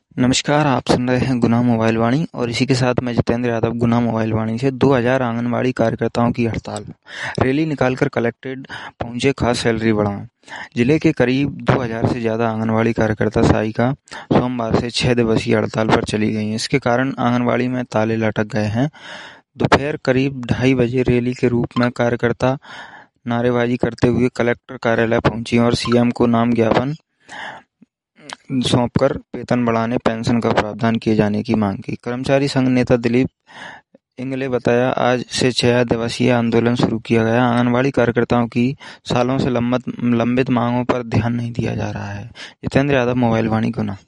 नमस्कार, आप सुन रहे हैं गुना मोबाइल वाणी और इसी के साथ मैं जितेंद्र यादव गुना मोबाइल वाणी से 2000 आंगनबाड़ी कार्यकर्ताओं की हड़ताल। रैली निकालकर कलेक्ट्रेट पहुंचे, खास सैलरी बढ़ाओ। जिले के करीब 2000 से ज्यादा आंगनबाड़ी कार्यकर्ता सहायिका सोमवार से 6 दिवसीय हड़ताल पर चली गई हैं। इसके कारण आंगनबाड़ी में ताले लटक गए हैं। दोपहर करीब 2:30 बजे रैली के रूप में कार्यकर्ता नारेबाजी करते हुए कलेक्टर कार्यालय पहुंची और सीएम को नाम ज्ञापन सौंपकर वेतन बढ़ाने, पेंशन का प्रावधान किए जाने की मांग की। कर्मचारी संघ नेता दिलीप इंगले बताया, आज से 6 दिवसीय आंदोलन शुरू किया गया। आंगनबाड़ी कार्यकर्ताओं की सालों से लंबित मांगों पर ध्यान नहीं दिया जा रहा है। जितेंद्र यादव, मोबाइल वाणी, गुना।